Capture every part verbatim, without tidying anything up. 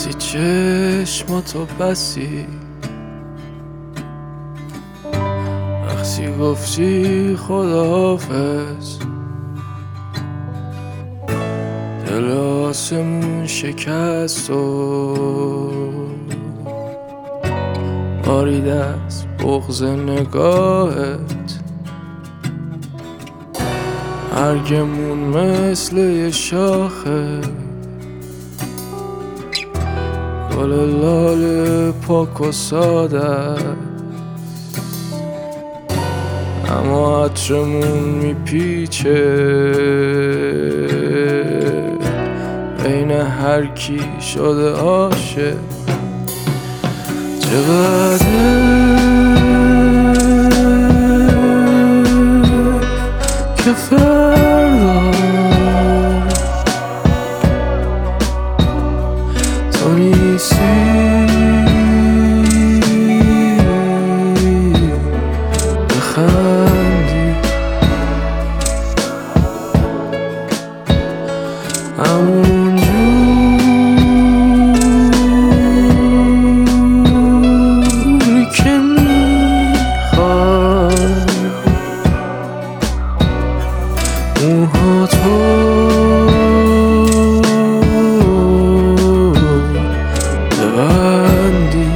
بسی چشماتو بسی، وقتی گفتی خداحافظ دل آسمون شکست و مارید از بغض نگاهت. مرگمون مثل یه شاخه گل لال پاک و ساده، اما عطرمون میپیچه بین هر کی شده عاشق. چقدر که فردا تو نیستی، بخندی همونجوری که میخوای. موها تو ببندی،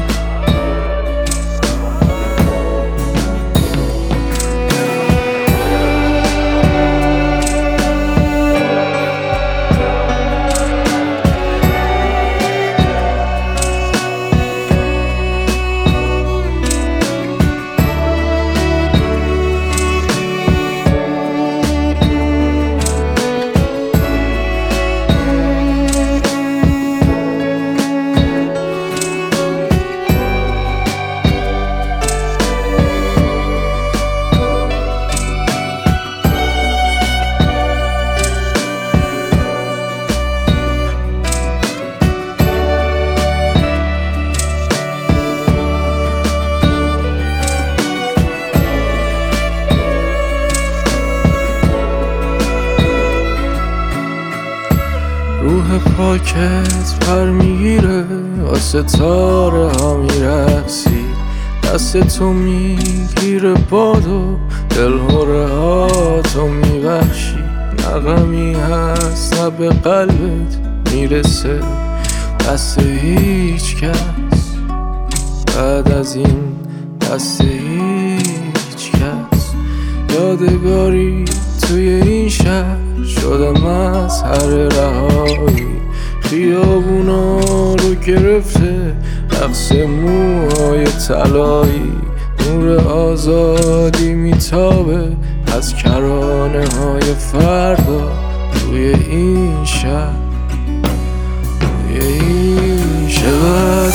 روح پاکت پر میگیره، واسه ستاره ها میرقصی، دست تو میگیره بادو، دلهوره ها تو میبخشی. نغمی هست نه به قلبت میرسه دست هیچ کس، بعد از این دست هیچ کس. یادگاری توی این شهر شده مظهر رهایی، خیابونا رو گرفته رقص موهای طلایی. نور آزادی میتابه از کرانه های فردا توی این شهر، توی این شهر.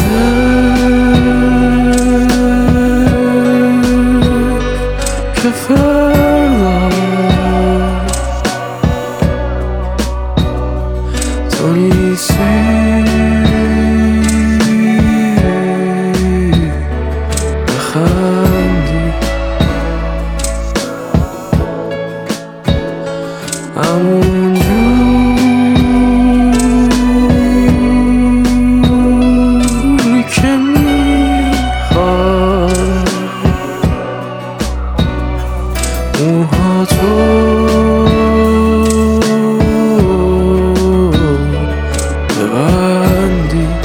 که فردا تو نیستی، بخندی همونجوری که میخوای. موها تو ببندی